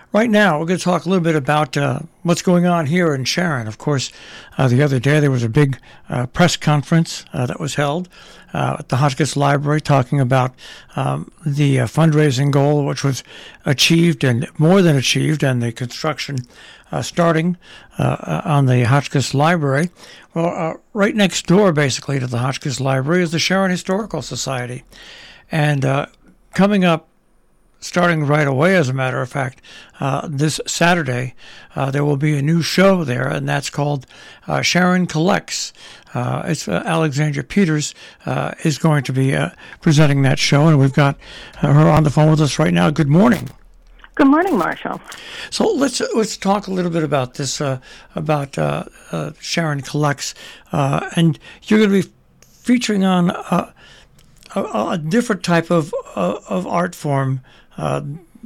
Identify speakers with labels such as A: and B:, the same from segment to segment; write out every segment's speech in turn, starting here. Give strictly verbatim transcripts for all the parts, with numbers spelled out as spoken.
A: Right now, we're going to talk a little bit about uh, what's going on here in Sharon. Of course, uh, the other day there was a big uh, press conference uh, that was held uh, at the Hotchkiss Library talking about um, the uh, fundraising goal, which was achieved and more than achieved, and the construction uh, starting uh, on the Hotchkiss Library. Well, uh, right next door, basically, to the Hotchkiss Library is the Sharon Historical Society. And uh, coming up, starting right away, as a matter of fact, uh, this Saturday, uh, there will be a new show there, and that's called uh, Sharon Collects. Uh, it's uh, Alexandra Peters uh, is going to be uh, presenting that show, and we've got uh, her on the phone with us right now. Good morning.
B: Good morning, Marshall.
A: So let's let's talk a little bit about this, uh, about uh, uh, Sharon Collects, uh, and you're going to be featuring on uh, a, a different type of uh, of art form. Uh,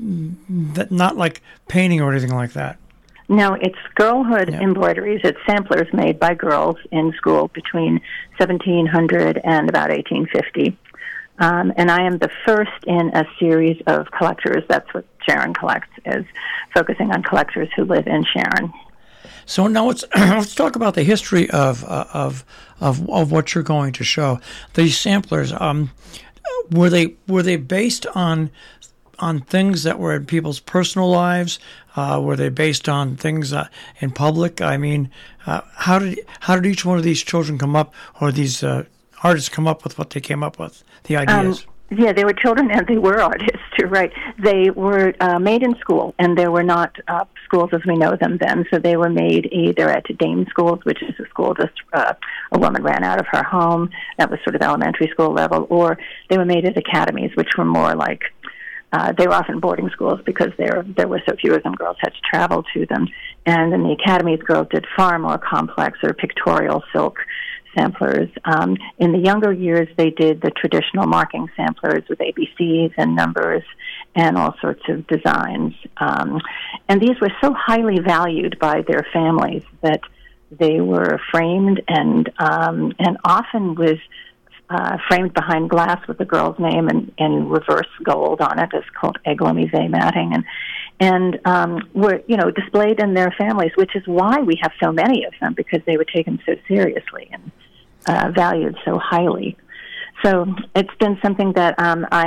A: that not like painting or anything like that.
B: No, it's girlhood
A: yeah.
B: embroideries. It's samplers made by girls in school between seventeen hundred and about eighteen fifty. Um, and I am the first in a series of collectors. That's what Sharon Collects is, focusing on collectors who live in Sharon.
A: So now let's let's talk about the history of uh, of of of what you're going to show. These samplers, um, were they were they based on on things that were in people's personal lives? Uh, were they based on things uh, in public? I mean, uh, how did how did each one of these children come up, or these uh, artists come up with what they came up with, the ideas?
B: Um, yeah, they were children and they were artists, you're right. They were uh, made in school, and there were not uh, schools as we know them then, so they were made either at dame schools, which is a school just uh, a woman ran out of her home, that was sort of elementary school level, or they were made at academies, which were more like Uh, they were often boarding schools because there there were so few of them. Girls had to travel to them. And in the academies, girls did far more complex or pictorial silk samplers. Um, in the younger years, they did the traditional marking samplers with A B Cs and numbers and all sorts of designs. Um, and these were so highly valued by their families that they were framed and um, and often with Uh, framed behind glass with the girl's name and, and reverse gold on it. It's called Eglomise matting, and and um, were you know displayed in their families, which is why we have so many of them, because they were taken so seriously and uh, valued so highly. So it's been something that um, I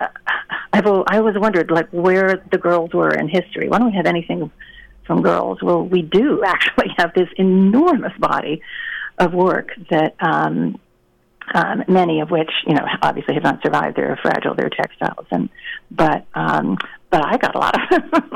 B: I've I always wondered, like, where the girls were in history. Why don't we have anything from girls? Well, we do actually have this enormous body of work that. Um, Um, many of which, you know, obviously have not survived. They're fragile. They're textiles, and but um, but I got a lot of them.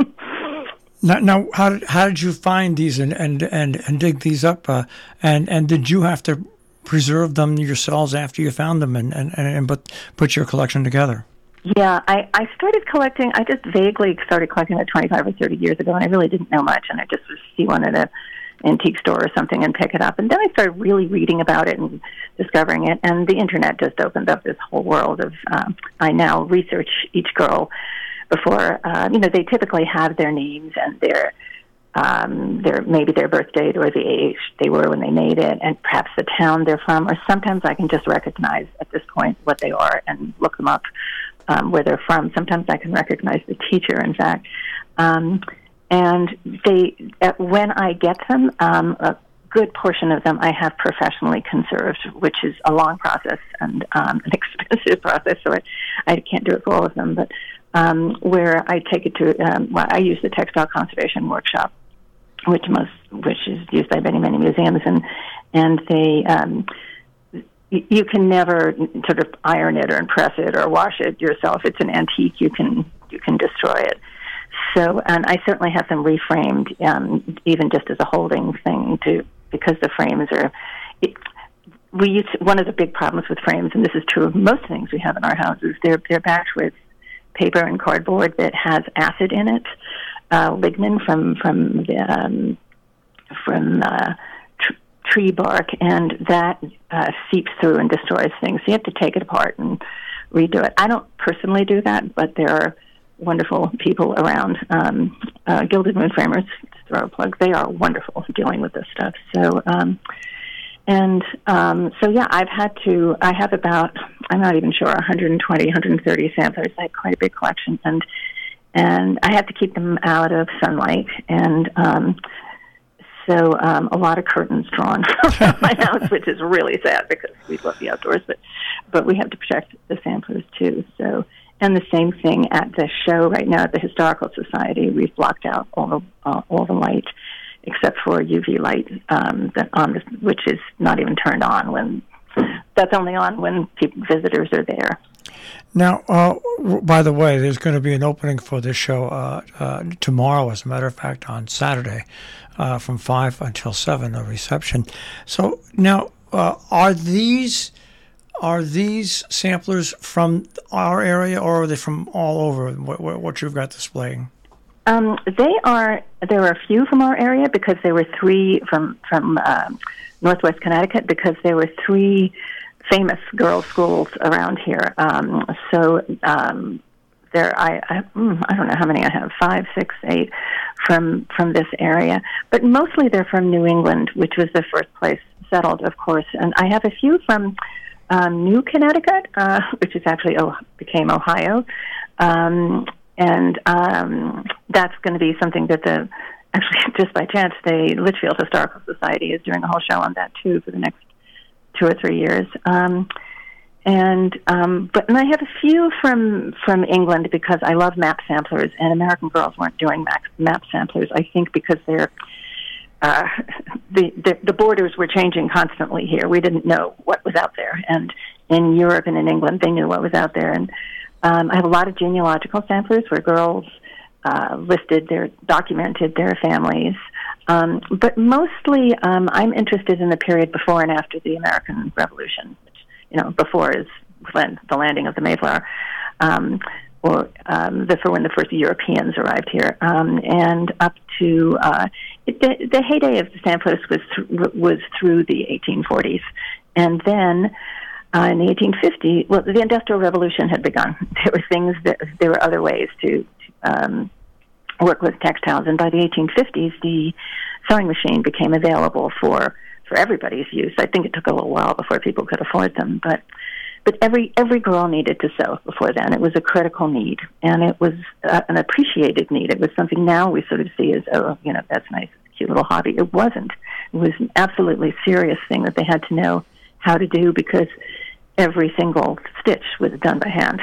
A: now, now, how did how did you find these and and and, and dig these up? Uh, and and did you have to preserve them yourselves after you found them and and, and put put your collection together?
B: Yeah, I, I started collecting. I just vaguely started collecting it twenty-five or thirty years ago, and I really didn't know much. And I just would see one at a antique store or something and pick it up. And then I started really reading about it and discovering it. And the internet just opened up this whole world of, um, I now research each girl before, uh, you know, they typically have their names and their, um, their, maybe their birth date or the age they were when they made it, and perhaps the town they're from, or sometimes I can just recognize at this point what they are and look them up, um, where they're from. Sometimes I can recognize the teacher, in fact. Um, And they, uh, when I get them, um, a good portion of them I have professionally conserved, which is a long process and um, an expensive process, so I, I can't do it for all of them. But um, where I take it to, um, well, I use the Textile Conservation Workshop, which most, which is used by many, many museums, and and they, um, y- you can never sort of iron it or impress it or wash it yourself. It's an antique; you can you can destroy it. So, and I certainly have them reframed, um, even just as a holding thing, to because the frames are. It, we use one of the big problems with frames, and this is true of most things we have in our houses. They're they're backed with paper and cardboard that has acid in it, uh, lignin from from the, um, from uh, tr- tree bark, and that uh, seeps through and destroys things. So you have to take it apart and redo it. I don't personally do that, but there are wonderful people around. Um, uh, Gilded Moon Framers, to throw a plug, they are wonderful dealing with this stuff. So, um, and um, so yeah, I've had to, I have about, I'm not even sure, one hundred twenty, one hundred thirty samplers. I have quite a big collection. And and I have to keep them out of sunlight, and um, so um, a lot of curtains drawn around my house, which is really sad because we love the outdoors, but but we have to protect the samplers too. So, and the same thing at the show right now at the Historical Society. We've blocked out all the uh, all the light except for U V light um, that on the, which is not even turned on when that's only on when people, visitors are there.
A: Now, uh, by the way, there's going to be an opening for this show uh, uh, tomorrow, as a matter of fact, on Saturday uh, from five until seven, a reception. So now, uh, are these are these samplers from our area, or are they from all over what, what you've got displaying?
B: Um, they are. There are a few from our area because there were three from, from uh, Northwest Connecticut because there were three famous girls' schools around here. Um, so um, there, I, I, mm, I don't know how many I have, five, six, eight from from this area. But mostly they're from New England, which was the first place settled, of course. And I have a few from um, New Connecticut, uh, which is actually oh, became Ohio. Um, and um, that's going to be something that the, actually just by chance, the Litchfield Historical Society is doing a whole show on that too for the next two or three years. Um, and um, but and I have a few from from England because I love map samplers, and American Girls weren't doing map, map samplers, I think because they're uh, the, the the borders were changing constantly here. We didn't know what was out there, and in Europe and in England they knew what was out there. And um, I have a lot of genealogical samplers where girls uh, listed their documented their families. Um, but mostly, um, I'm interested in the period before and after the American Revolution, which, you know, before is the landing of the Mayflower, um, or um, the, for when the first Europeans arrived here, um, and up to uh, it, the, the heyday of the samplers was th- was through the eighteen forties, and then uh, in the eighteen fifties, well, the Industrial Revolution had begun. There were things that there were other ways to. Um, work with textiles, and by the eighteen fifties, the sewing machine became available for, for everybody's use. I think it took a little while before people could afford them, but but every every girl needed to sew before then. It was a critical need, and it was uh, an appreciated need. It was something now we sort of see as, oh, you know, that's nice, cute little hobby. It wasn't. It was an absolutely serious thing that they had to know how to do because every single stitch was done by hand.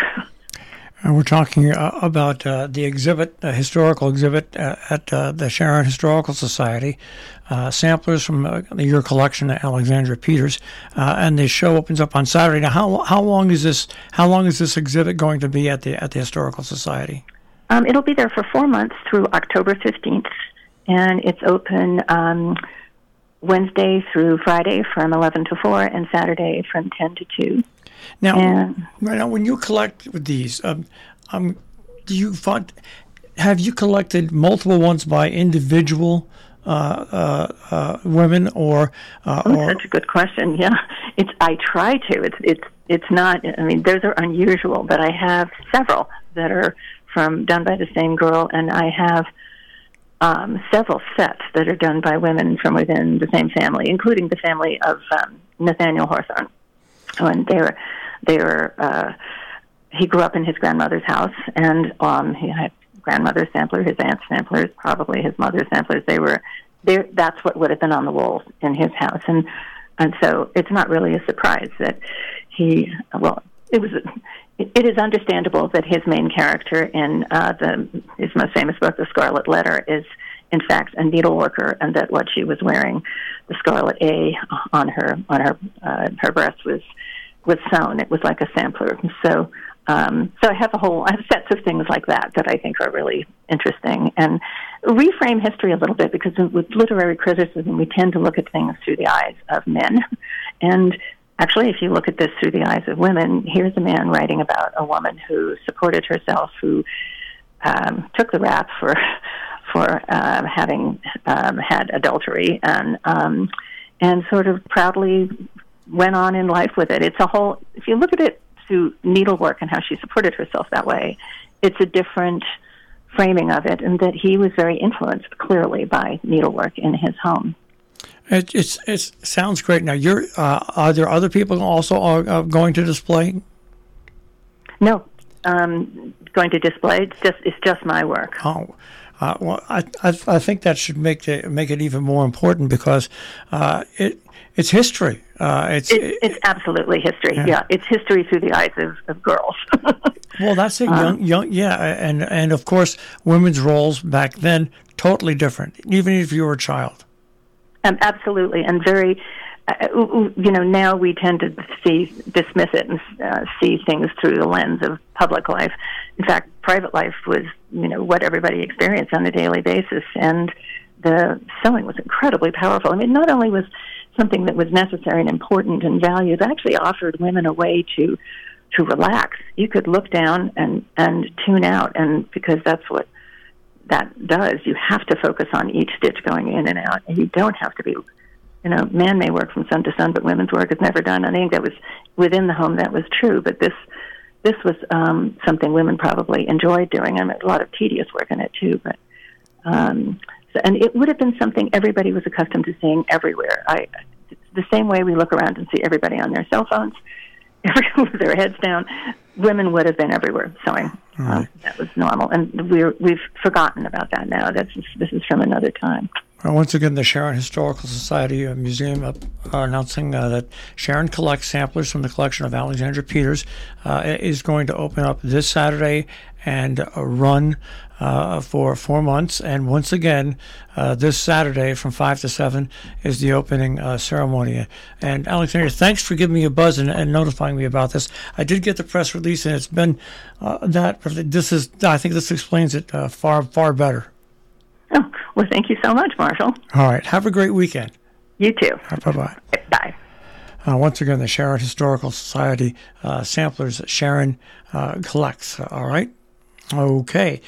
A: And we're talking uh, about uh, the exhibit, a historical exhibit uh, at uh, the Sharon Historical Society, uh, samplers from uh, your collection at Alexandra Peters, uh, and the show opens up on Saturday. Now, how how long is this? How long is this exhibit going to be at the at the Historical Society?
B: Um, it'll be there for four months through October fifteenth, and it's open um, Wednesday through Friday from eleven to four, and Saturday from ten to two.
A: Now,
B: and,
A: now, when you collect these, um, um, do you find, have you collected multiple ones by individual uh, uh, uh, women, or? Uh,
B: oh,
A: or
B: that's a good question. Yeah, it's. I try to. It's. It's. It's not. I mean, those are unusual, but I have several that are from done by the same girl, and I have um, several sets that are done by women from within the same family, including the family of um, Nathaniel Hawthorne. And they were, they were. Uh, he grew up in his grandmother's house, and um, he had grandmother's sampler, his aunt's samplers, probably his mother's samplers. They were, they. That's what would have been on the walls in his house, and and so it's not really a surprise that he. Well, it was. It, it is understandable that his main character in uh, the his most famous book, The Scarlet Letter, is in fact a needleworker, and that what she was wearing, the scarlet A on her on her uh, her breast was. was sewn. It was like a sampler. So um, so I have a whole, I have sets of things like that that I think are really interesting and reframe history a little bit because with literary criticism, we tend to look at things through the eyes of men. And actually, if you look at this through the eyes of women, here's a man writing about a woman who supported herself, who um, took the rap for, for uh, having um, had adultery and um, and sort of proudly went on in life with it. It's a whole, if you look at it through needlework and how she supported herself that way, it's a different framing of it, and that he was very influenced clearly by needlework in his home.
A: It it's, it sounds great. Now, you're, uh, are there other people also are, uh, going to display?
B: No. um, going to display. It's just it's just my work.
A: Oh. Uh, well, I, I I think that should make it make it even more important because uh, it it's history. Uh, it's
B: it, it's absolutely history. Yeah. yeah, it's history through the eyes of, of girls.
A: Well, that's it. Young, young, yeah, and and of course, women's roles back then totally different, even if you were a child.
B: Um, absolutely, and very. Uh, you know, now we tend to see dismiss it and uh, see things through the lens of public life. In fact, private life was, you know, what everybody experienced on a daily basis, and the sewing was incredibly powerful. I mean, not only was something that was necessary and important and valued, it actually offered women a way to to relax. You could look down and and tune out, and because that's what that does, you have to focus on each stitch going in and out, and you don't have to be. You know, man may work from sun to sun, but women's work is never done. I think that was within the home that was true, but this this was um, something women probably enjoyed doing. I mean, a lot of tedious work in it too, but um, so, and it would have been something everybody was accustomed to seeing everywhere. I the same way we look around and see everybody on their cell phones, everyone with their heads down. Women would have been everywhere sewing. Right. Um, that was normal, and we're, we've forgotten about that now. That's this is from another time.
A: Well, once again, the Sharon Historical Society uh, Museum uh, announcing uh, that Sharon collects samplers from the collection of Alexandra Peters uh, is going to open up this Saturday and uh, run uh, for four months. And once again, uh, this Saturday from five to seven is the opening uh, ceremony. And Alexandra, thanks for giving me a buzz and, and notifying me about this. I did get the press release, and it's been uh, that. This is, I think, this explains it uh, far, far better.
B: Oh, well, thank you so much, Marshall.
A: All right. Have a great weekend.
B: You too.
A: Right, bye-bye.
B: Bye.
A: Uh, once again, the Sharon Historical Society uh, samplers Sharon uh, collects. All right. Okay.